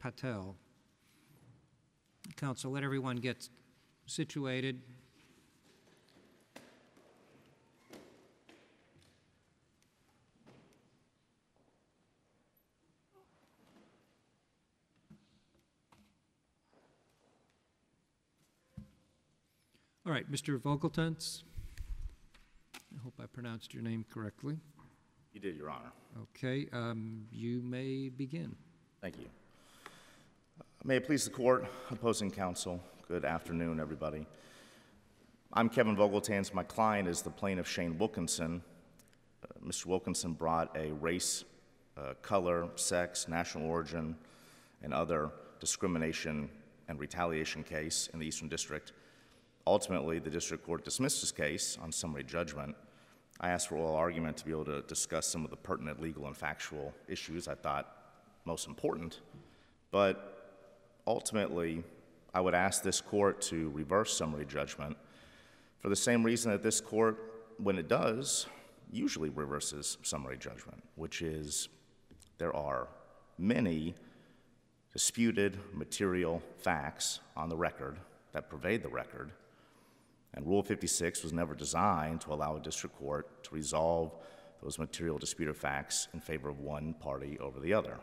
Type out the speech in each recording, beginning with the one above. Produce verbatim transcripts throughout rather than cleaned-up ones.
Patel. Council, let everyone get situated. All right, Mister Vogeltans, I hope I pronounced your name correctly. You did, Your Honor. Okay, um, you may begin. Thank you. Uh, may it please the court, opposing counsel, good afternoon, everybody. I'm Kevin Vogeltans. My client is the plaintiff, Shane Wilkinson. Uh, Mister Wilkinson brought a race, uh, color, sex, national origin, and other discrimination and retaliation case in the Eastern District. Ultimately, the district court dismissed his case on summary judgment. I asked for oral argument to be able to discuss some of the pertinent legal and factual issues I thought most important. But ultimately, I would ask this court to reverse summary judgment for the same reason that this court, when it does, usually reverses summary judgment, which is there are many disputed material facts on the record that pervade the record. And Rule fifty-six was never designed to allow a district court to resolve those material disputed facts in favor of one party over the other.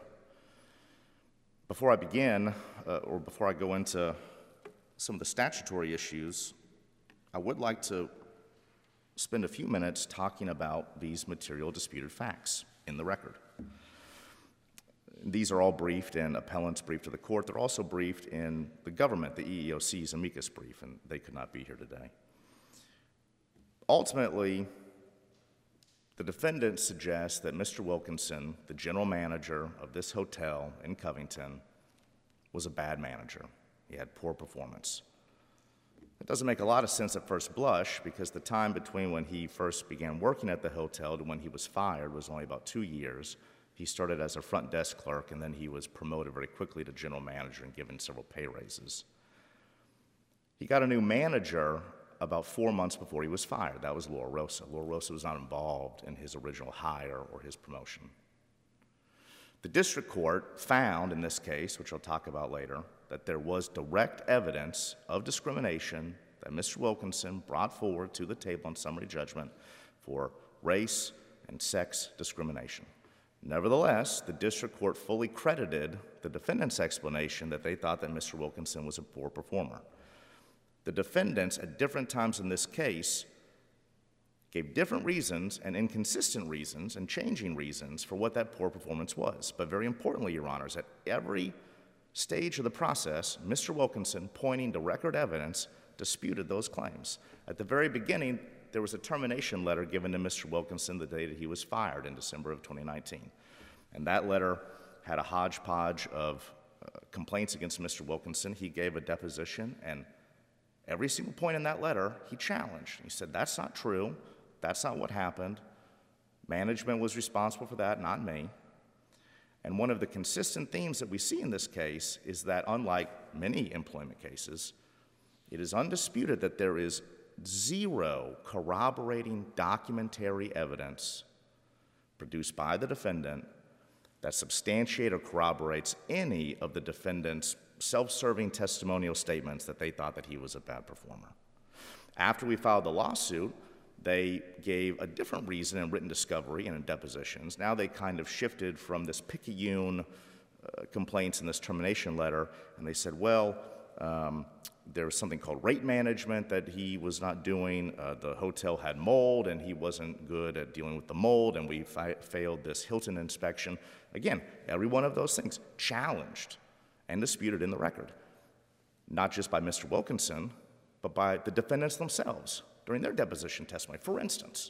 Before I begin, uh, or before I go into some of the statutory issues, I would like to spend a few minutes talking about these material disputed facts in the record. These are all briefed in appellant's brief to the court. They're also briefed in the government, the E E O C's amicus brief, and they could not be here today. Ultimately, the defendant suggests that Mister Wilkinson, the general manager of this hotel in Covington, was a bad manager. He had poor performance. It doesn't make a lot of sense at first blush because the time between when he first began working at the hotel to when he was fired was only about two years. He started as a front desk clerk, and then he was promoted very quickly to general manager and given several pay raises. He got a new manager about four months before he was fired. That was Laura Rosa. Laura Rosa was not involved in his original hire or his promotion. The district court found in this case, which I'll talk about later, that there was direct evidence of discrimination that Mister Wilkinson brought forward to the table in summary judgment for race and sex discrimination. Nevertheless, the district court fully credited the defendant's explanation that they thought that Mister Wilkinson was a poor performer. The defendants, at different times in this case, gave different reasons and inconsistent reasons and changing reasons for what that poor performance was. But very importantly, Your Honors, at every stage of the process, Mister Wilkinson, pointing to record evidence, disputed those claims. At the very beginning, there was a termination letter given to Mister Wilkinson the day that he was fired in December of twenty nineteen. And that letter had a hodgepodge of uh, complaints against Mister Wilkinson. He gave a deposition, and every single point in that letter, he challenged. He said, that's not true. That's not what happened. Management was responsible for that, not me. And one of the consistent themes that we see in this case is that, unlike many employment cases, it is undisputed that there is zero corroborating documentary evidence produced by the defendant that substantiates or corroborates any of the defendant's self-serving testimonial statements that they thought that he was a bad performer. After we filed the lawsuit, they gave a different reason in written discovery and in depositions. Now they kind of shifted from this picayune uh, complaints in this termination letter, and they said, well, um, there was something called rate management that he was not doing. Uh, the hotel had mold, and he wasn't good at dealing with the mold, and we fi- failed this Hilton inspection. Again, every one of those things challenged and disputed in the record, not just by Mister Wilkinson, but by the defendants themselves during their deposition testimony. For instance,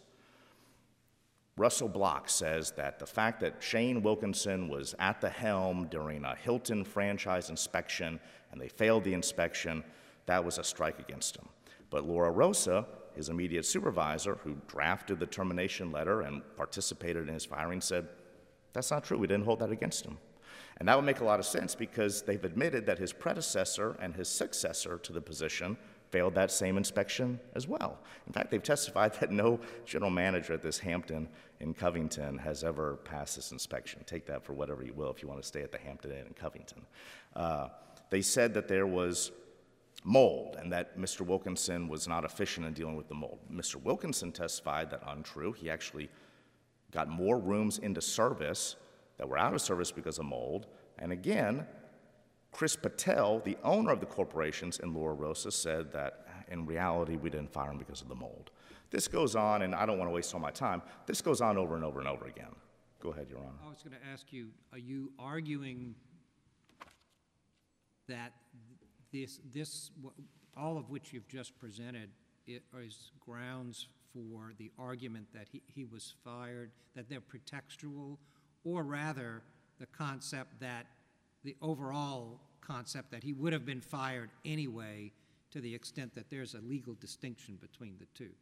Russell Block says that the fact that Shane Wilkinson was at the helm during a Hilton franchise inspection and they failed the inspection, that was a strike against him. But Laura Rosa, his immediate supervisor, who drafted the termination letter and participated in his firing, said, that's not true, we didn't hold that against him. And that would make a lot of sense because they've admitted that his predecessor and his successor to the position failed that same inspection as well. In fact, they've testified that no general manager at this Hampton in Covington has ever passed this inspection. Take that for whatever you will if you want to stay at the Hampton Inn in Covington. Uh, they said that there was mold and that Mister Wilkinson was not efficient in dealing with the mold. Mister Wilkinson testified that untrue. He actually got more rooms into service that were out of service because of mold. And again, Chris Patel, the owner of the corporations in Laura Rosa, said that in reality we didn't fire him because of the mold. This goes on, and I don't want to waste all my time, this goes on over and over and over again. Go ahead, Your Honor. I was going to ask you, are you arguing that this, this, all of which you've just presented it is grounds for the argument that he, he was fired, that they're pretextual, or rather the concept that the overall concept that he would have been fired anyway, to the extent that there's a legal distinction between the two?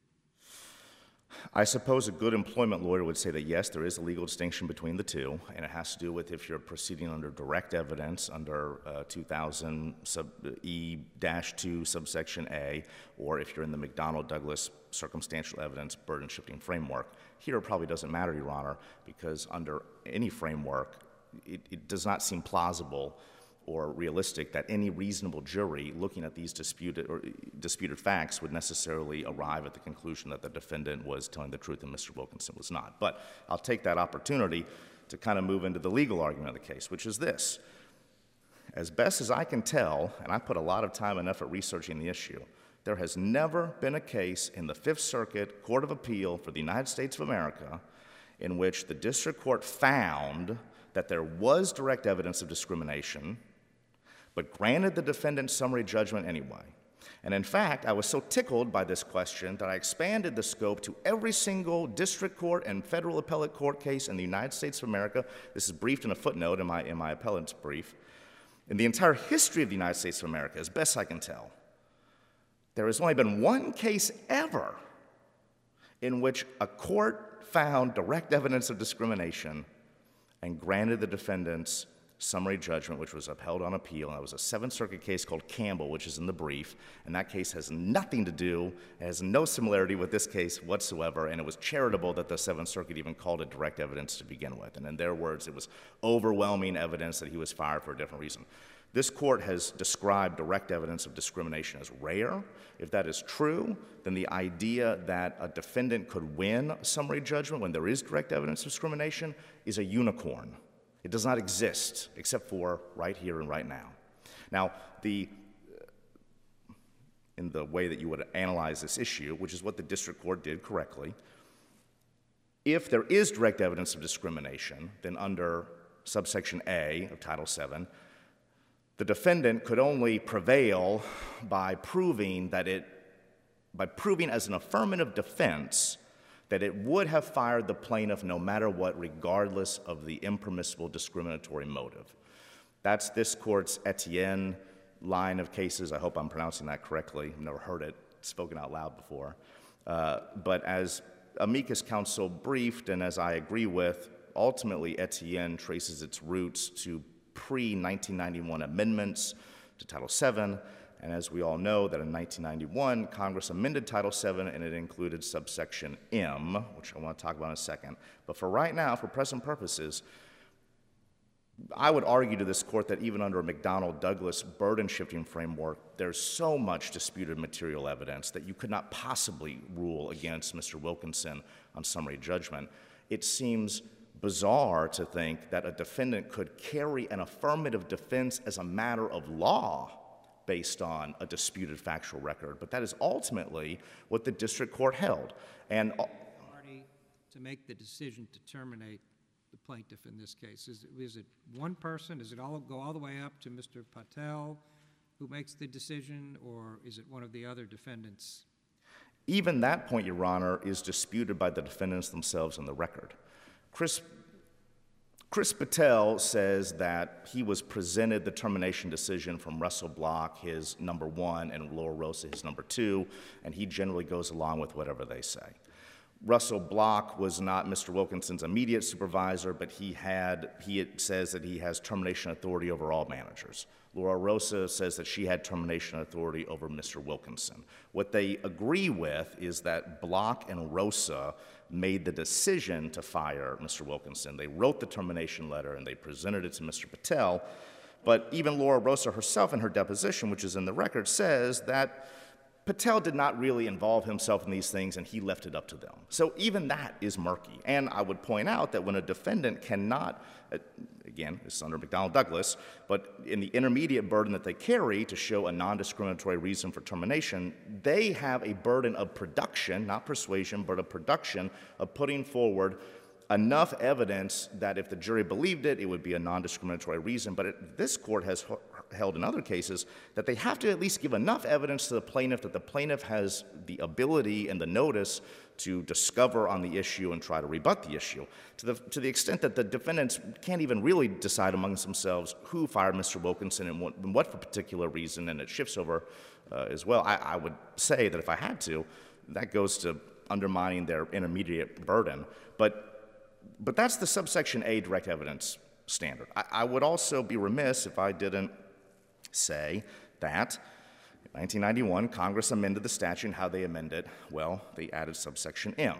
I suppose a good employment lawyer would say that yes, there is a legal distinction between the two, and it has to do with if you're proceeding under direct evidence under uh, two thousand sub E two subsection A, or if you're in the McDonnell-Douglas circumstantial evidence burden shifting framework. Here it probably doesn't matter, Your Honor, because under any framework, it, it does not seem plausible or realistic that any reasonable jury looking at these disputed or disputed facts would necessarily arrive at the conclusion that the defendant was telling the truth and Mister Wilkinson was not. But I'll take that opportunity to kind of move into the legal argument of the case, which is this. As best as I can tell, and I put a lot of time and effort researching the issue, there has never been a case in the Fifth Circuit Court of Appeal for the United States of America in which the district court found that there was direct evidence of discrimination, but granted the defendant summary judgment anyway. And in fact, I was so tickled by this question that I expanded the scope to every single district court and federal appellate court case in the United States of America. This is briefed in a footnote in my, in my appellate's brief. In the entire history of the United States of America, as best I can tell, there has only been one case ever in which a court found direct evidence of discrimination and granted the defendant's summary judgment, which was upheld on appeal. And that was a Seventh Circuit case called Campbell, which is in the brief. And that case has nothing to do, it has no similarity with this case whatsoever. And it was charitable that the Seventh Circuit even called it direct evidence to begin with. And in their words, it was overwhelming evidence that he was fired for a different reason. This court has described direct evidence of discrimination as rare. If that is true, then the idea that a defendant could win summary judgment when there is direct evidence of discrimination is a unicorn. It does not exist except for right here and right now. Now, the, in the way that you would analyze this issue, which is what the district court did correctly, if there is direct evidence of discrimination, then under subsection A of Title seven, the defendant could only prevail by proving that it, by proving as an affirmative defense that it would have fired the plaintiff no matter what, regardless of the impermissible discriminatory motive. That's this court's Etienne line of cases. I hope I'm pronouncing that correctly. I've never heard it spoken out loud before. Uh, but as amicus counsel briefed, and as I agree with, ultimately Etienne traces its roots to pre nineteen ninety-one amendments to Title seven. And as we all know, that in nineteen ninety-one, Congress amended Title seven, and it included subsection M, which I want to talk about in a second. But for right now, for present purposes, I would argue to this court that even under a McDonnell-Douglas burden-shifting framework, there's so much disputed material evidence that you could not possibly rule against Mister Wilkinson on summary judgment. It seems bizarre to think that a defendant could carry an affirmative defense as a matter of law based on a disputed factual record, but that is ultimately what the district court held. And party to make the decision to terminate the plaintiff in this case? Is, is it one person? Does it all go all the way up to Mister Patel who makes the decision, or is it one of the other defendants? Even that point, Your Honor, is disputed by the defendants themselves in the record. Chris Chris Patel says that he was presented the termination decision from Russell Block, his number one, and Laura Rosa, his number two, and he generally goes along with whatever they say. Russell Block was not Mister Wilkinson's immediate supervisor, but he had, he it says that he has termination authority over all managers. Laura Rosa says that she had termination authority over Mister Wilkinson. What they agree with is that Block and Rosa made the decision to fire Mister Wilkinson. They wrote the termination letter and they presented it to Mister Patel, but even Laura Rosa herself in her deposition, which is in the record, says that Patel did not really involve himself in these things and he left it up to them. So even that is murky. And I would point out that when a defendant cannot, uh, again, it's under McDonnell Douglas, but in the intermediate burden that they carry to show a non-discriminatory reason for termination, they have a burden of production, not persuasion, but of production of putting forward enough evidence that if the jury believed it, it would be a non-discriminatory reason. But it, this court has held in other cases that they have to at least give enough evidence to the plaintiff that the plaintiff has the ability and the notice to discover on the issue and try to rebut the issue. To the, to the extent that the defendants can't even really decide amongst themselves who fired Mister Wilkinson and what, and what for particular reason, and it shifts over uh, as well, I, I would say that if I had to, that goes to undermining their intermediate burden. But But that's the subsection A direct evidence standard. I, I would also be remiss if I didn't say that in nineteen ninety-one, Congress amended the statute, and how they amended it, well, they added subsection M.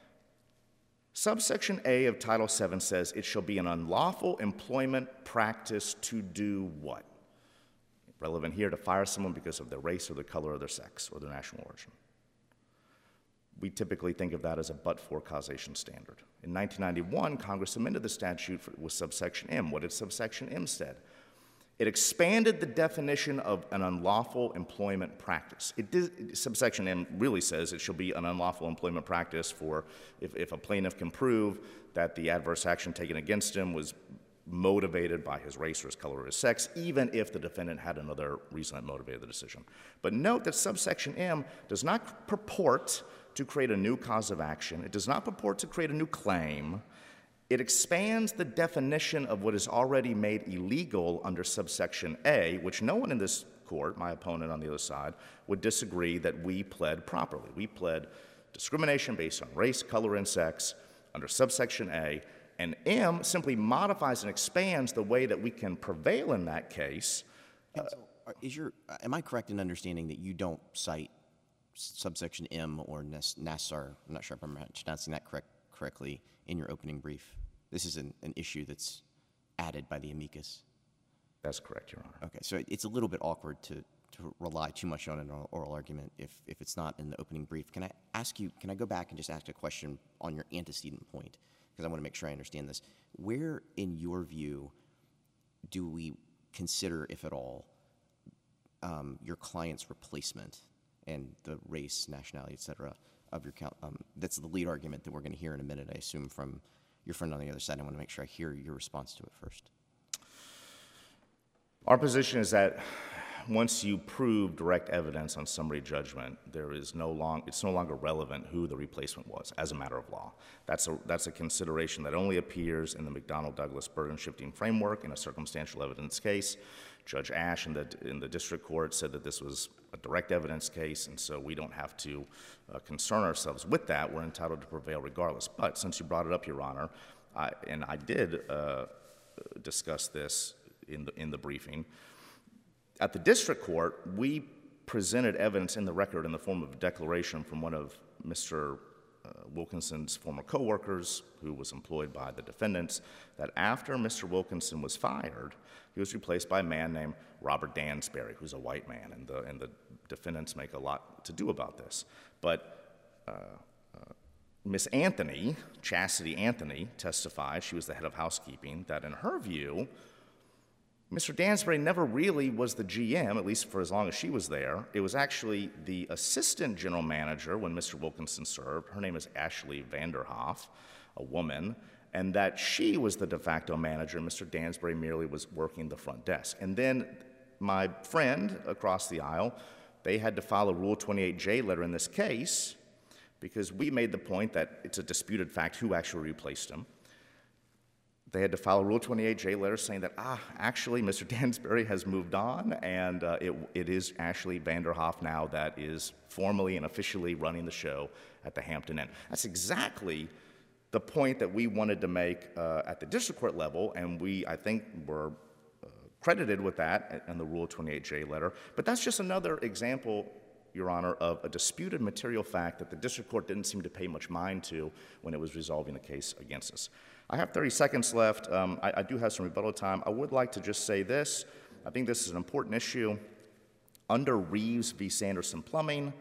Subsection A of Title seven says it shall be an unlawful employment practice to do what? Relevant here, to fire someone because of their race or the color of their sex or their national origin. We typically think of that as a but-for causation standard. In nineteen ninety-one, Congress amended the statute for, with subsection M. What did subsection M said? It expanded the definition of an unlawful employment practice. It did, subsection M really says it shall be an unlawful employment practice for if, if a plaintiff can prove that the adverse action taken against him was motivated by his race or his color or his sex, even if the defendant had another reason that motivated the decision. But note that subsection M does not purport to create a new cause of action. It does not purport to create a new claim. It expands the definition of what is already made illegal under subsection A, which no one in this court, my opponent on the other side, would disagree that we pled properly. We pled discrimination based on race, color, and sex under subsection A, and M simply modifies and expands the way that we can prevail in that case. Counsel, is your, am I correct in understanding that you don't cite subsection M or Nassar, I'm not sure if I'm pronouncing that correct, correctly, in your opening brief? This is an, an issue that's added by the amicus. That's correct, Your Honor. Okay, so it's a little bit awkward to, to rely too much on an oral argument if, if it's not in the opening brief. Can I ask you, can I go back and just ask a question on your antecedent point? Because I want to make sure I understand this. Where, in your view, do we consider, if at all, um, your client's replacement and the race, nationality, et cetera, of your count? Um, that's the lead argument that we're going to hear in a minute, I assume, from your friend on the other side. I want to make sure I hear your response to it first. Our position is that once you prove direct evidence on summary judgment, there is no long, it's no longer relevant who the replacement was as a matter of law. That's a, that's a consideration that only appears in the McDonnell-Douglas burden-shifting framework in a circumstantial evidence case. Judge Ash in the, in the district court said that this was a direct evidence case, and so we don't have to uh, concern ourselves with that. We're entitled to prevail regardless. But since you brought it up, Your Honor, I, and I did uh, discuss this in the, in the briefing, at the district court, we presented evidence in the record in the form of a declaration from one of Mister Uh, Wilkinson's former coworkers, who was employed by the defendants, that after Mister Wilkinson was fired, he was replaced by a man named Robert Dansbury, who's a white man, and the, and the defendants make a lot to do about this. But uh, uh, Miss Anthony, Chastity Anthony, testified, she was the head of housekeeping, that in her view, Mister Dansbury never really was the G M, at least for as long as she was there. It was actually the assistant general manager when Mister Wilkinson served. Her name is Ashley Vanderhoff, a woman, and that she was the de facto manager. Mister Dansbury merely was working the front desk. And then my friend across the aisle, they had to file a Rule twenty-eight J letter in this case because we made the point that it's a disputed fact who actually replaced him. they had to file a Rule twenty-eight J letter saying that, ah, actually, Mister Dansbury has moved on, and uh, it, it is Ashley Vanderhoff now that is formally and officially running the show at the Hampton Inn. That's exactly the point that we wanted to make uh, at the district court level, and we, I think, were uh, credited with that in the Rule twenty-eight J letter. But that's just another example, Your Honor, of a disputed material fact that the district court didn't seem to pay much mind to when it was resolving the case against us. I have thirty seconds left. Um, I, I do have some rebuttal time. I would like to just say this. I think this is an important issue. Under Reeves v. Sanderson Plumbing,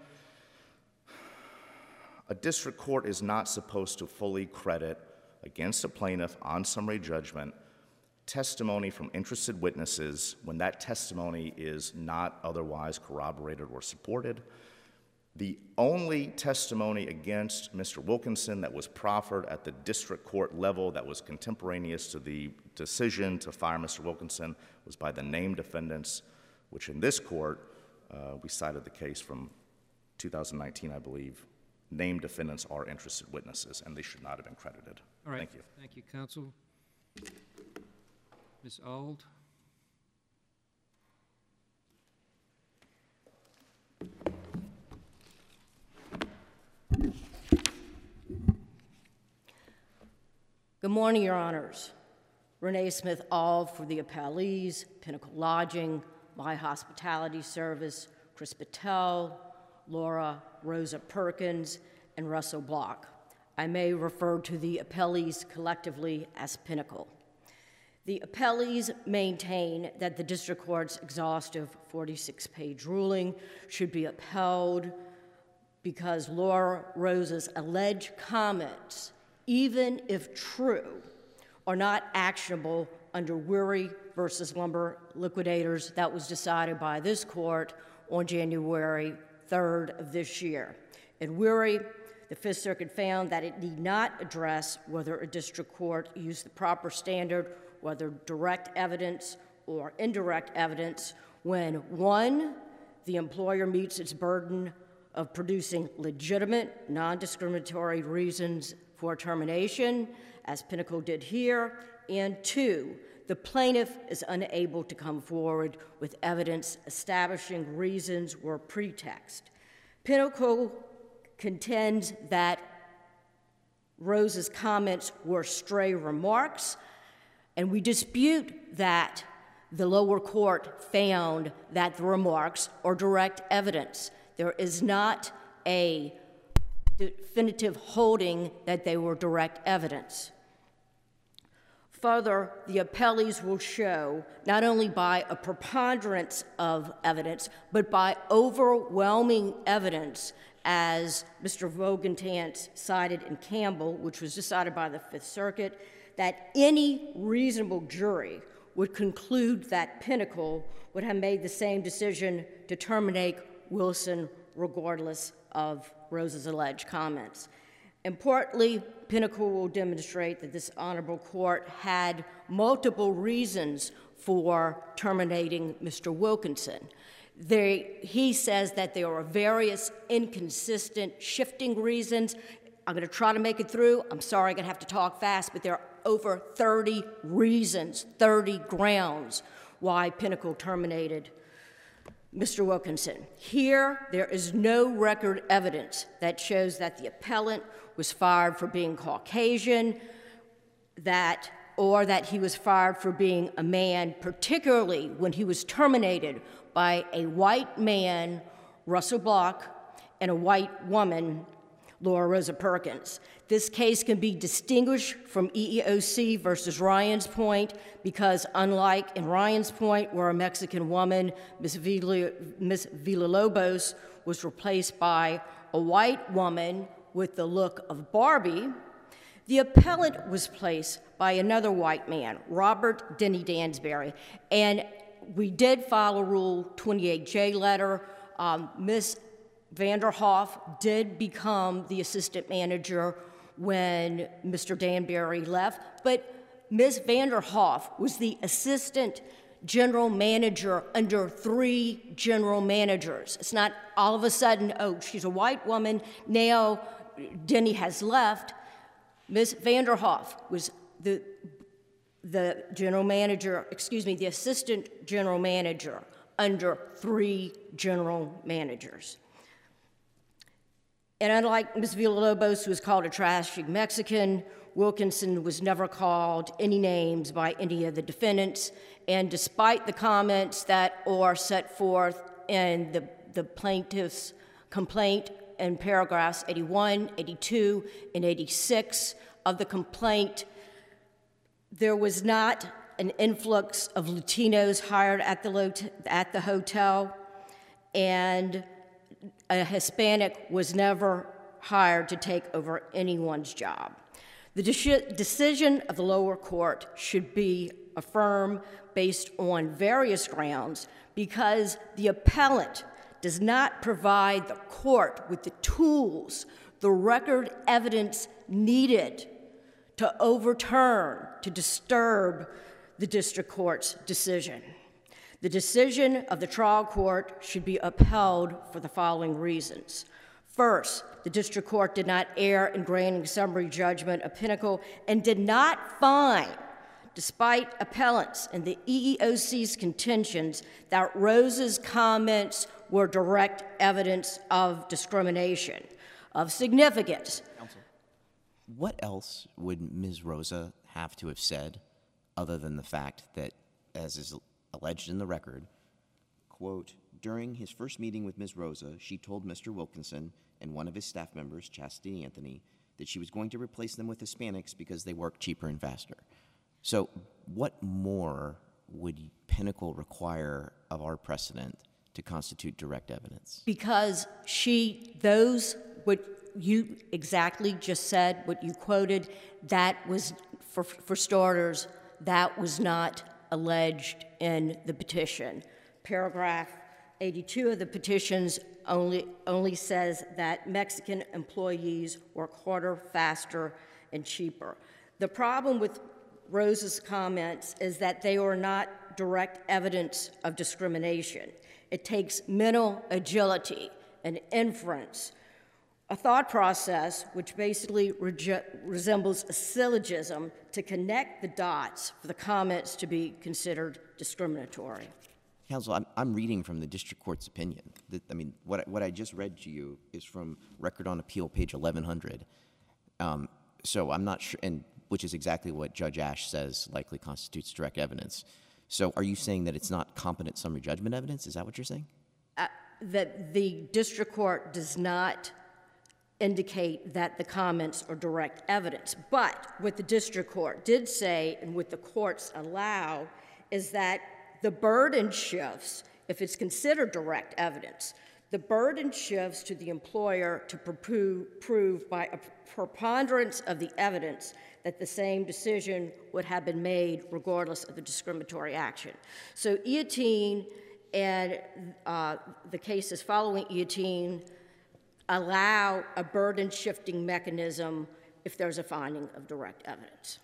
a district court is not supposed to fully credit against a plaintiff on summary judgment testimony from interested witnesses when that testimony is not otherwise corroborated or supported. The only testimony against Mister Wilkinson that was proffered at the district court level that was contemporaneous to the decision to fire Mister Wilkinson was by the named defendants, which in this court, uh, we cited the case from two thousand nineteen, I believe. Named defendants are interested witnesses, and they should not have been credited. All right. Thank you. Thank you, counsel. Miz Auld. Good morning, Your Honors. Renee Smith Auld for the appellees, Pinnacle Lodging, My Hospitality Service, Chris Patel, Laura Rosa Perkins, and Russell Block. I may refer to the appellees collectively as Pinnacle. The appellees maintain that the district court's exhaustive forty-six page ruling should be upheld because Laura Rosa's alleged comments, even if true, are not actionable under Weary versus Lumber Liquidators that was decided by this court on January third of this year. In Weary, the Fifth Circuit found that it need not address whether a district court used the proper standard, whether direct evidence or indirect evidence, when one, the employer meets its burden of producing legitimate, non-discriminatory reasons for termination, as Pinnacle did here, and two, the plaintiff is unable to come forward with evidence establishing reasons or pretext. Pinnacle contends that Rosa's comments were stray remarks, and we dispute that the lower court found that the remarks are direct evidence. There is not a definitive holding that they were direct evidence. Further, the appellees will show, not only by a preponderance of evidence, but by overwhelming evidence, as Mister Vogentant cited in Campbell, which was decided by the Fifth Circuit, that any reasonable jury would conclude that Pinnacle would have made the same decision to terminate Wilson regardless of Rosa's alleged comments. Importantly, Pinnacle will demonstrate that this honorable court had multiple reasons for terminating Mister Wilkinson. They, he says that there are various inconsistent, shifting reasons. I'm going to try to make it through. I'm sorry I'm going to have to talk fast, but there are over thirty reasons, thirty grounds why Pinnacle terminated Mister Wilkinson. Here, there is no record evidence that shows that the appellant was fired for being Caucasian, that, or that he was fired for being a man, particularly when he was terminated by a white man, Russell Block, and a white woman, Laura Rosa Perkins. This case can be distinguished from E E O C versus Ryan's Point because unlike in Ryan's Point, where a Mexican woman, Miss Villa, Miss Villalobos, was replaced by a white woman with the look of Barbie, the appellant was placed by another white man, Robert Denny Dansbury. And we did file a Rule twenty-eight J letter. Um, Miss Vanderhoff did become the assistant manager when Mister Danbury left, but Miz Vanderhoff was the assistant general manager under three general managers. It's not all of a sudden, oh, she's a white woman, now Denny has left. Miz Vanderhoff was the the general manager, excuse me, the assistant general manager under three general managers. And unlike Miz Villalobos, who was called a trashy Mexican, Wilkinson was never called any names by any of the defendants. And despite the comments that are set forth in the, the plaintiff's complaint in paragraphs eighty-one, eighty-two, and eighty-six of the complaint, there was not an influx of Latinos hired at the, lot- at the hotel, and a Hispanic was never hired to take over anyone's job. The de- decision of the lower court should be affirmed based on various grounds because the appellant does not provide the court with the tools, the record evidence needed to overturn, to disturb the district court's decision. The decision of the trial court should be upheld for the following reasons. First, the district court did not err in granting summary judgment of Pinnacle and did not find, despite appellants and the E E O C's contentions, that Rosa's comments were direct evidence of discrimination of significance. Counsel, what else would Miz Rosa have to have said other than the fact that, as is alleged in the record, quote, during his first meeting with Miz Rosa, she told Mister Wilkinson and one of his staff members, Chastity Anthony, that she was going to replace them with Hispanics because they work cheaper and faster. So what more would Pinnacle require of our precedent to constitute direct evidence? Because she, those, what you exactly just said, what you quoted, that was, for, for starters, that was not alleged in the petition. Paragraph eighty-two of the petitions only, only says that Mexican employees work harder, faster, and cheaper. The problem with Rosa's comments is that they are not direct evidence of discrimination. It takes mental agility and inference, a thought process which basically rege- resembles a syllogism to connect the dots for the comments to be considered discriminatory. Counsel, I'm, I'm reading from the district court's opinion. That, I mean, what, I- what I just read to you is from Record on Appeal, page eleven hundred. Um, so I'm not sure, and which is exactly what Judge Ash says likely constitutes direct evidence. So are you saying that it's not competent summary judgment evidence? Is that what you're saying? Uh, that the district court does not indicate that the comments are direct evidence. But what the district court did say, and what the courts allow, is that the burden shifts, if it's considered direct evidence, the burden shifts to the employer to prove, prove by a preponderance of the evidence that the same decision would have been made regardless of the discriminatory action. So Iotine and uh, the cases following Iotine allow a burden-shifting mechanism if there's a finding of direct evidence.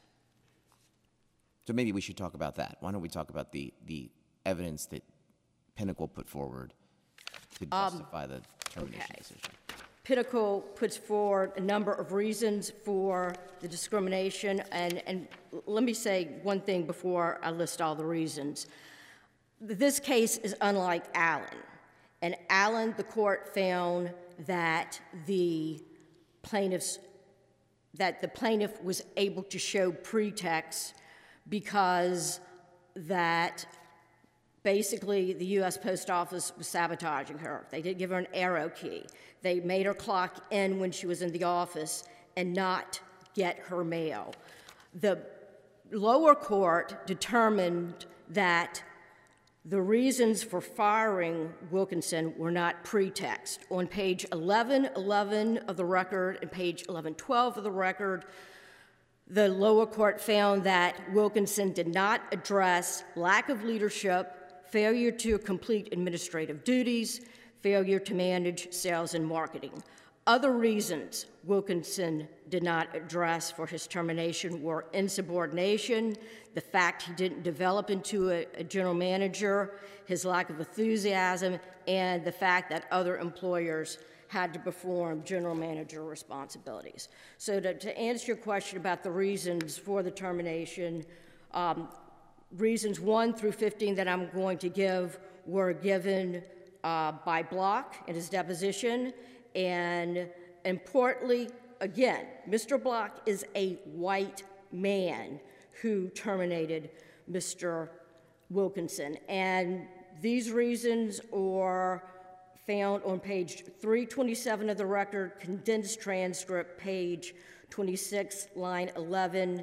So maybe we should talk about that. Why don't we talk about the, the evidence that Pinnacle put forward to justify um, the termination okay. decision? Pinnacle puts forward a number of reasons for the discrimination, and, and let me say one thing before I list all the reasons. This case is unlike Allen. In Allen, the court found that the plaintiffs, that the plaintiff was able to show pretext because that basically the U S Post Office was sabotaging her. They didn't give her an arrow key. They made her clock in when she was in the office and not get her mail. The lower court determined that the reasons for firing Wilkinson were not pretext. On page eleven eleven of the record and page eleven twelve of the record, the lower court found that Wilkinson did not address lack of leadership, failure to complete administrative duties, failure to manage sales and marketing. Other reasons Wilkinson did not address for his termination were insubordination, the fact he didn't develop into a, a general manager, his lack of enthusiasm, and the fact that other employers had to perform general manager responsibilities. So to, to answer your question about the reasons for the termination, Um, reasons one through fifteen that I'm going to give were given uh, by Block in his deposition, and importantly, again, Mister Block is a white man who terminated Mister Wilkinson, and these reasons are found on page three twenty-seven of the record, condensed transcript, page twenty-six, line eleven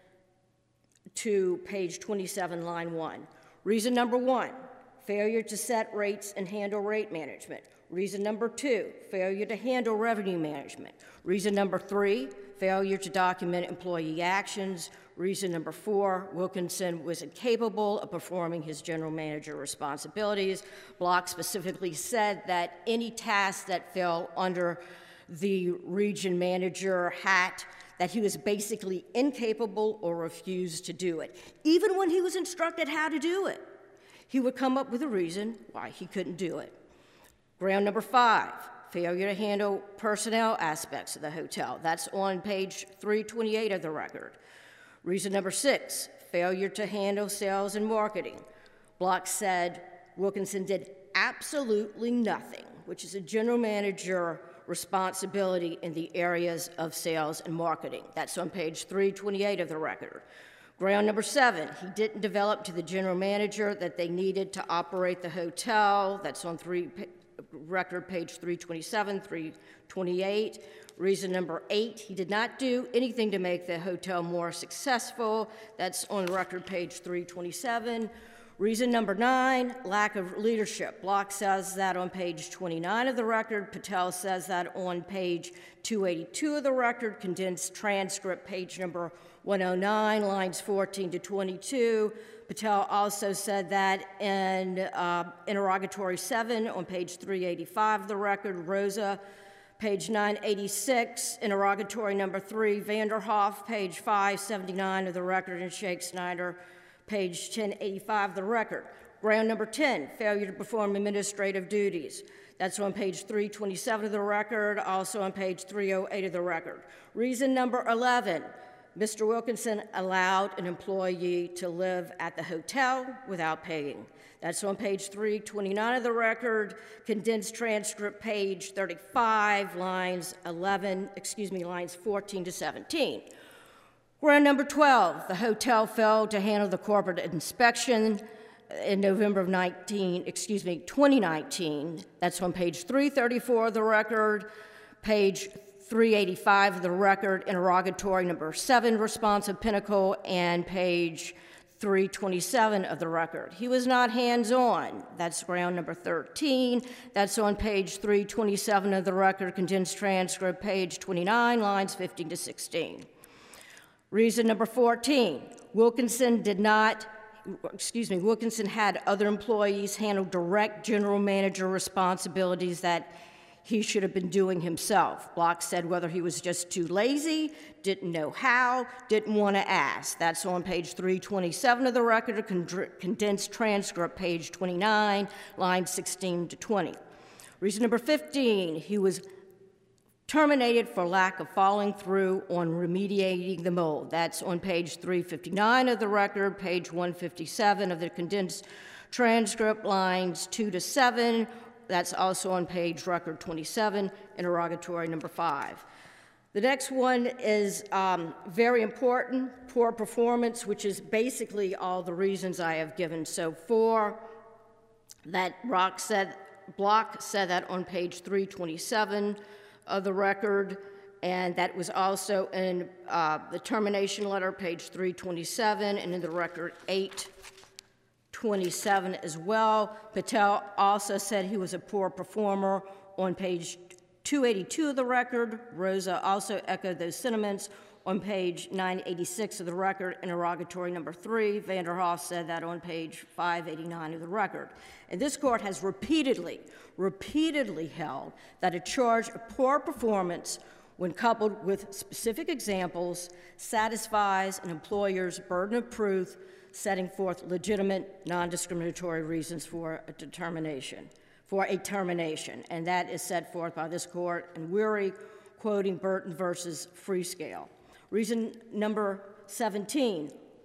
to page twenty-seven, line one. Reason number one, failure to set rates and handle rate management. Reason number two, failure to handle revenue management. Reason number three, failure to document employee actions. Reason number four, Wilkinson was incapable of performing his general manager responsibilities. Block specifically said that any task that fell under the region manager hat, that he was basically incapable or refused to do it. Even when he was instructed how to do it, he would come up with a reason why he couldn't do it. Ground number five, failure to handle personnel aspects of the hotel. That's on page three twenty-eight of the record. Reason number six, failure to handle sales and marketing. Block said Wilkinson did absolutely nothing, which is a general manager responsibility in the areas of sales and marketing. That's on page three twenty-eight of the record. Ground number seven, he didn't develop to the general manager that they needed to operate the hotel. That's on three, record page three twenty-seven, three twenty-eight. Reason number eight, he did not do anything to make the hotel more successful. That's on record page three twenty-seven. Reason number nine, lack of leadership. Block says that on page twenty-nine of the record. Patel says that on page two eighty-two of the record. Condensed transcript, page number one oh nine, lines fourteen to twenty-two. Patel also said that in uh, interrogatory seven on page three eighty-five of the record. Rosa, page nine eighty-six, interrogatory number three. Vanderhoff, page five seventy-nine of the record, and Shake Snyder, page ten eighty-five of the record. Ground number ten, failure to perform administrative duties. That's on page three twenty-seven of the record, also on page three oh eight of the record. Reason number eleven, Mister Wilkinson allowed an employee to live at the hotel without paying. That's on page three twenty-nine of the record, condensed transcript, page thirty-five, lines eleven, excuse me, lines fourteen to seventeen. Ground number twelve, the hotel failed to handle the corporate inspection in November of nineteen, excuse me, twenty nineteen. That's on page three thirty-four of the record, page three eighty-five of the record, interrogatory number seven, response of Pinnacle, and page three twenty-seven of the record. He was not hands-on. That's ground number thirteen. That's on page three twenty-seven of the record, condensed transcript, page twenty-nine, lines fifteen to sixteen. Reason number fourteen, Wilkinson did not, excuse me, Wilkinson had other employees handle direct general manager responsibilities that he should have been doing himself. Block said whether he was just too lazy, didn't know how, didn't want to ask. That's on page three twenty-seven of the record, a con- condensed transcript, page twenty-nine, lines sixteen to twenty. Reason number fifteen, he was terminated for lack of following through on remediating the mold. That's on page three fifty-nine of the record, page one fifty-seven of the condensed transcript, lines two to seven. That's also on page record twenty-seven, interrogatory number five. The next one is um, very important, poor performance, which is basically all the reasons I have given so far. That Rock said, Block said that on page three twenty-seven of the record, and that was also in uh, the termination letter, page three twenty-seven, and in the record eight twenty-seven as well. Patel also said he was a poor performer on page two eighty-two of the record. Rosa also echoed those sentiments on page nine eighty-six of the record, interrogatory number three. Vanderhoff said that on page five eighty-nine of the record. And this court has repeatedly, repeatedly held that a charge of poor performance, when coupled with specific examples, satisfies an employer's burden of proof, setting forth legitimate, non-discriminatory reasons for a determination, for a termination. And that is set forth by this court in Weary, quoting Burton versus Freescale. Reason number seventeen,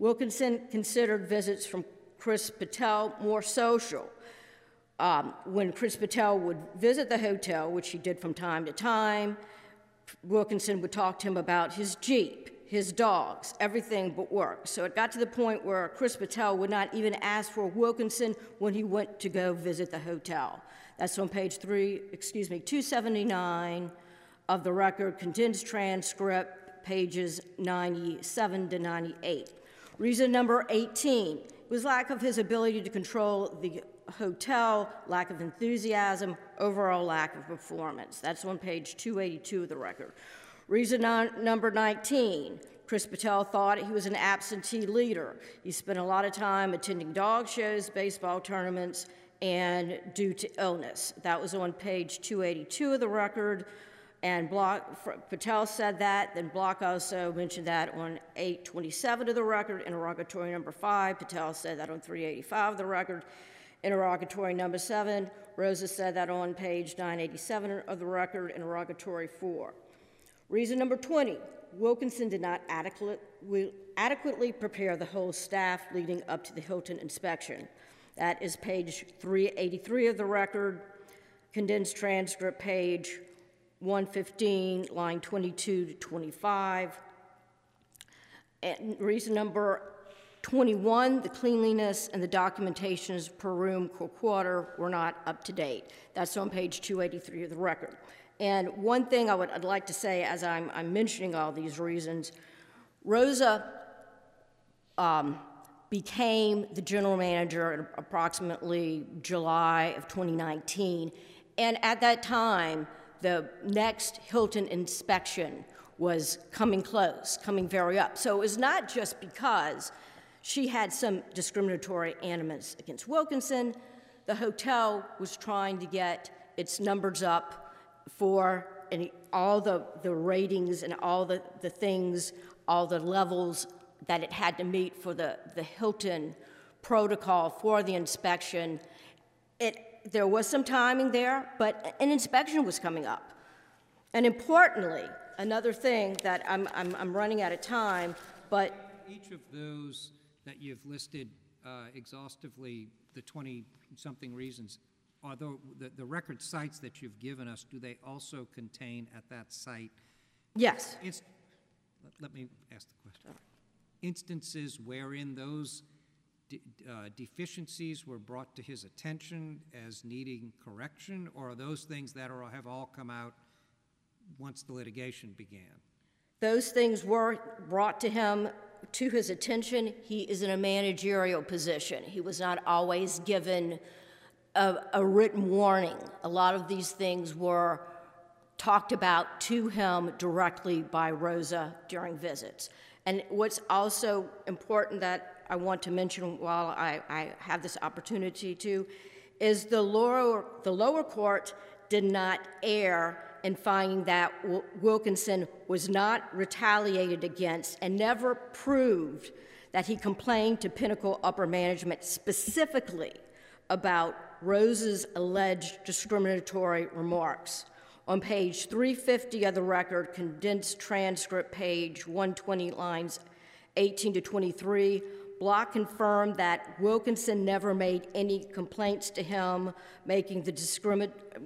Wilkinson considered visits from Chris Patel more social. Um, when Chris Patel would visit the hotel, which he did from time to time, Wilkinson would talk to him about his Jeep, his dogs, everything but work. So it got to the point where Chris Patel would not even ask for Wilkinson when he went to go visit the hotel. That's on page three, excuse me, two seventy-nine of the record, condensed transcript, pages ninety-seven to ninety-eight. Reason number eighteen was lack of his ability to control the hotel, lack of enthusiasm, overall lack of performance. That's on page two eighty-two of the record. Reason non- number nineteen, Chris Patel thought he was an absentee leader. He spent a lot of time attending dog shows, baseball tournaments, and due to illness. That was on page two eighty-two of the record, and Block, Patel said that, then Block also mentioned that on eight twenty-seven of the record, interrogatory number five. Patel said that on three eighty-five of the record. Interrogatory number seven, Rosa said that on page nine eighty-seven of the record, interrogatory four. Reason number twenty, Wilkinson did not adequate, adequately prepare the whole staff leading up to the Hilton inspection. That is page three eighty-three of the record, condensed transcript page one fifteen, line twenty-two to twenty-five. And reason number twenty-one, the cleanliness and the documentations per room per quarter were not up to date. That's on page two eighty-three of the record. And one thing I would, I'd like to say as I'm, I'm mentioning all these reasons, Rosa um, became the general manager in approximately July of twenty nineteen. And at that time, the next Hilton inspection was coming close, coming very up. So it was not just because she had some discriminatory animus against Wilkinson. The hotel was trying to get its numbers up for any, all the, the ratings and all the, the things, all the levels that it had to meet for the, the Hilton protocol for the inspection. It, there was some timing there, but an inspection was coming up. And importantly, another thing that I'm, I'm, I'm running out of time, but each of those that you've listed uh, exhaustively, the twenty-something reasons, although the, the record sites that you've given us, do they also contain at that site? Yes. Inst- let, let me ask the question. Instances wherein those de- uh, deficiencies were brought to his attention as needing correction, or are those things that are, have all come out once the litigation began? Those things were brought to him, to his attention. He is in a managerial position. He was not always given a, a written warning. A lot of these things were talked about to him directly by Rosa during visits. And what's also important that I want to mention while I, I have this opportunity to is the lower, the lower court did not err in finding that Wilkinson was not retaliated against and never proved that he complained to Pinnacle upper management specifically about Rosa's alleged discriminatory remarks. On page three fifty of the record, condensed transcript page one twenty, lines eighteen to twenty-three, Block confirmed that Wilkinson never made any complaints to him, making the discrimin-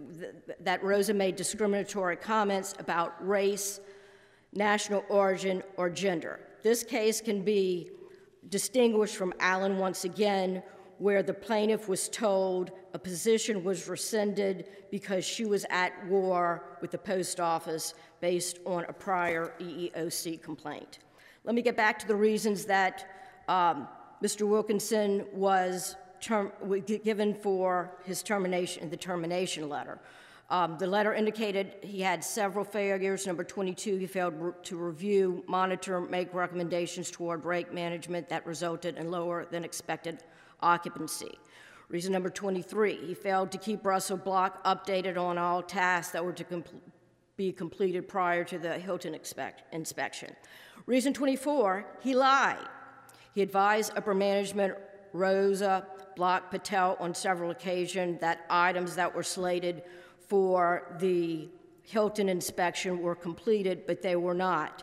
that Rosa made discriminatory comments about race, national origin, or gender. This case can be distinguished from Allen once again, where the plaintiff was told a position was rescinded because she was at war with the post office based on a prior E E O C complaint. Let me get back to the reasons that um, Mister Wilkinson was term- given for his termination in the termination letter. Um, the letter indicated he had several failures. Number twenty-two, he failed re- to review, monitor, make recommendations toward rate management that resulted in lower than expected occupancy. Reason number twenty-three, he failed to keep Russell Block updated on all tasks that were to compl- be completed prior to the Hilton expect- inspection. Reason twenty-four, he lied. He advised upper management, Rosa, Block, Patel on several occasions that items that were slated for the Hilton inspection were completed, but they were not.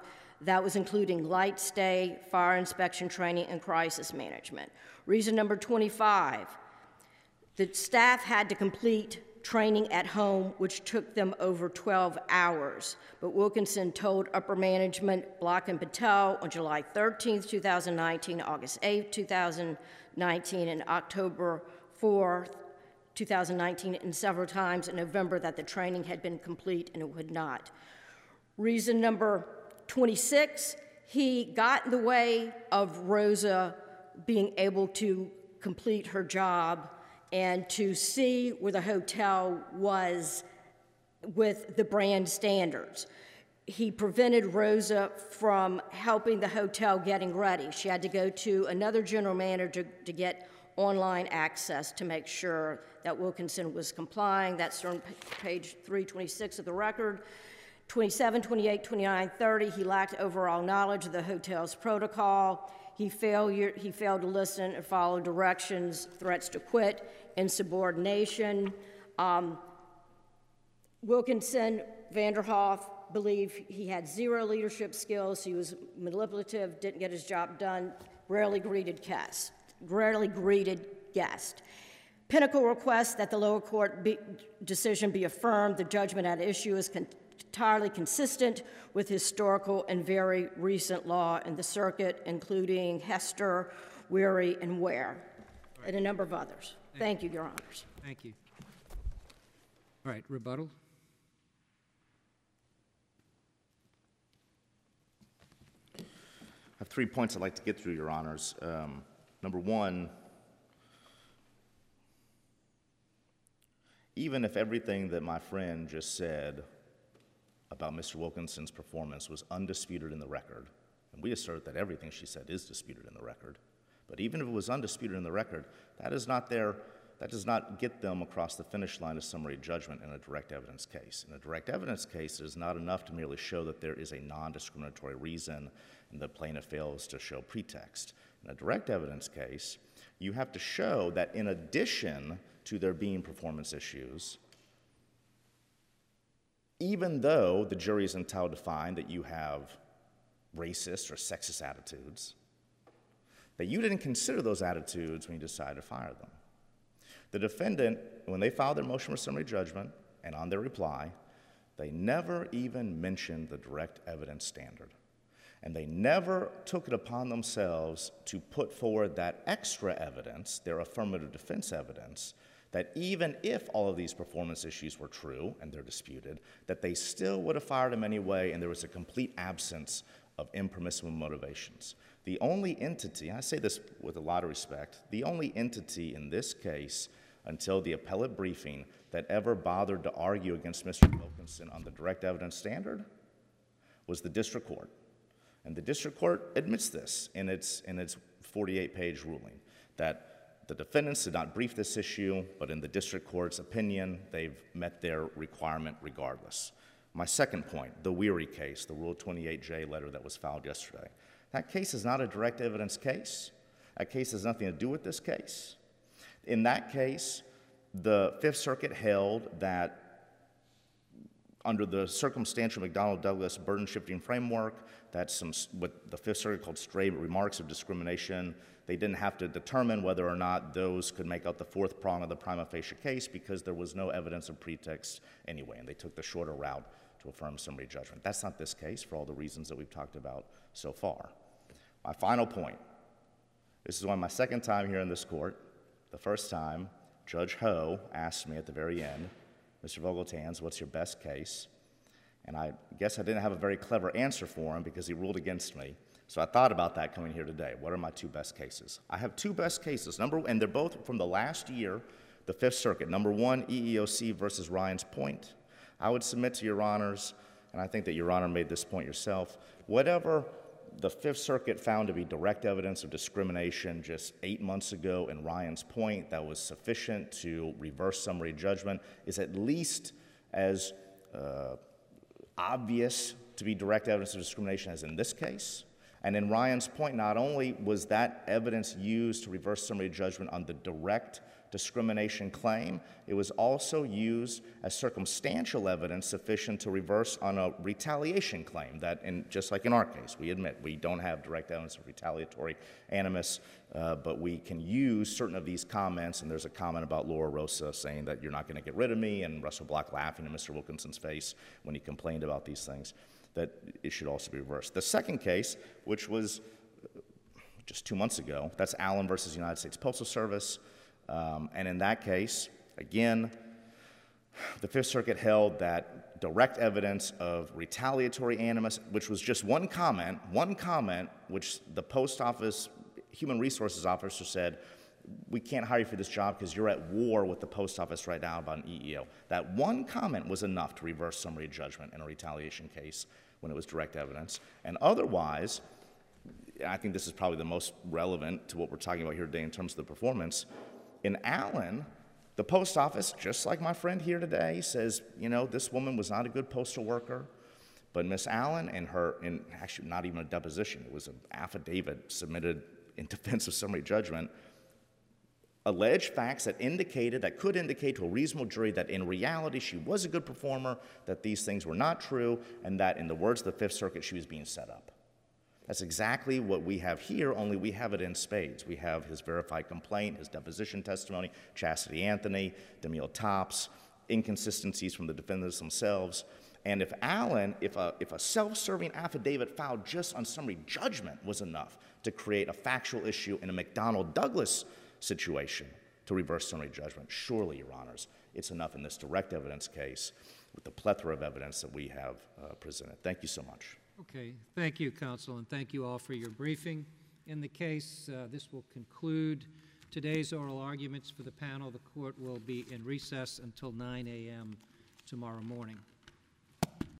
That was including light stay, fire inspection training, and crisis management. Reason number twenty-five, the staff had to complete training at home, which took them over twelve hours. But Wilkinson told upper management, Block and Patel, on July thirteenth, two thousand nineteen, August eighth, two thousand nineteen, and October fourth, two thousand nineteen, and several times in November that the training had been complete, and it would not. Reason number twenty-six, he got in the way of Rosa being able to complete her job and to see where the hotel was with the brand standards. He prevented Rosa from helping the hotel getting ready. She had to go to another general manager to get online access to make sure that Wilkinson was complying. That's on page three twenty-six of the record. twenty-seven, twenty-eight, twenty-nine, thirty, he lacked overall knowledge of the hotel's protocol. He, failure, he failed to listen and follow directions, threats to quit, insubordination. Um, Wilkinson, Vanderhoff believed he had zero leadership skills. He was manipulative, didn't get his job done, rarely greeted guests. Rarely greeted guests. Pinnacle requests that the lower court be, decision be affirmed. The judgment at issue is con entirely consistent with historical and very recent law in the circuit, including Hester, Weary, and Ware, right, and a number of others. Thank, Thank you, Your Honors. Thank you. All right, rebuttal. I have three points I'd like to get through, Your Honors. Um, number one, even if everything that my friend just said about Mister Wilkinson's performance was undisputed in the record, and we assert that everything she said is disputed in the record, but even if it was undisputed in the record, that is not their, that does not get them across the finish line of summary judgment in a direct evidence case. In a direct evidence case, it is not enough to merely show that there is a non-discriminatory reason and the plaintiff fails to show pretext. In a direct evidence case, you have to show that in addition to there being performance issues, even though the jury is entitled to find that you have racist or sexist attitudes, that you didn't consider those attitudes when you decided to fire them. The defendant, when they filed their motion for summary judgment and on their reply, they never even mentioned the direct evidence standard. And they never took it upon themselves to put forward that extra evidence, their affirmative defense evidence, that even if all of these performance issues were true, and they're disputed, that they still would have fired him anyway, and there was a complete absence of impermissible motivations. The only entity, and I say this with a lot of respect, the only entity in this case until the appellate briefing that ever bothered to argue against Mister Wilkinson on the direct evidence standard was the district court. And the district court admits this in its, in its forty-eight page ruling, that the defendants did not brief this issue, but in the district court's opinion, they've met their requirement regardless. My second point, the Weary case, the Rule twenty-eight J letter that was filed yesterday. That case is not a direct evidence case. That case has nothing to do with this case. In that case, the Fifth Circuit held that under the circumstantial McDonnell-Douglas burden-shifting framework, that's some, what the Fifth Circuit called stray remarks of discrimination. They didn't have to determine whether or not those could make up the fourth prong of the prima facie case because there was no evidence of pretext anyway, and they took the shorter route to affirm summary judgment. That's not this case for all the reasons that we've talked about so far. My final point, this is on my second time here in this court. The first time, Judge Ho asked me at the very end, Mister Vogeltans, what's your best case? And I guess I didn't have a very clever answer for him because he ruled against me. So I thought about that coming here today. What are my two best cases? I have two best cases, number, and they're both from the last year, the Fifth Circuit. Number one, E E O C versus Ryan's Point. I would submit to Your Honors, and I think that Your Honor made this point yourself, whatever the Fifth Circuit found to be direct evidence of discrimination just eight months ago in Ryan's Point that was sufficient to reverse summary judgment is at least as uh, obvious to be direct evidence of discrimination as in this case. And in Ryan's point, not only was that evidence used to reverse summary judgment on the direct discrimination claim, it was also used as circumstantial evidence sufficient to reverse on a retaliation claim that, in, just like in our case, we admit we don't have direct evidence of retaliatory animus, uh, but we can use certain of these comments, and there's a comment about Laura Rosa saying that you're not going to get rid of me, and Russell Block laughing in Mister Wilkinson's face when he complained about these things, that it should also be reversed. The second case, which was just two months ago, that's Allen versus United States Postal Service. Um, and in that case, again, the Fifth Circuit held that direct evidence of retaliatory animus, which was just one comment, one comment, which the post office human resources officer said, we can't hire you for this job because you're at war with the post office right now about an E E O. That one comment was enough to reverse summary judgment in a retaliation case when it was direct evidence. And otherwise, I think this is probably the most relevant to what we're talking about here today in terms of the performance. In Allen, the post office, just like my friend here today, says, you know, this woman was not a good postal worker, but Miss Allen and her, in actually not even a deposition, it was an affidavit submitted in defense of summary judgment, alleged facts that indicated, that could indicate to a reasonable jury that in reality she was a good performer, that these things were not true, and that in the words of the Fifth Circuit, she was being set up. That's exactly what we have here, only we have it in spades. We have his verified complaint, his deposition testimony, Chastity Anthony, Demille Tops, inconsistencies from the defendants themselves. And if Allen, if a, if a self-serving affidavit filed just on summary judgment was enough to create a factual issue in a McDonnell-Douglas situation to reverse summary judgment, surely, Your Honors, it's enough in this direct evidence case with the plethora of evidence that we have uh, presented. Thank you so much. Okay, thank you, counsel, and thank you all for your briefing. In the case, uh, this will conclude today's oral arguments for the panel. The court will be in recess until nine a m tomorrow morning.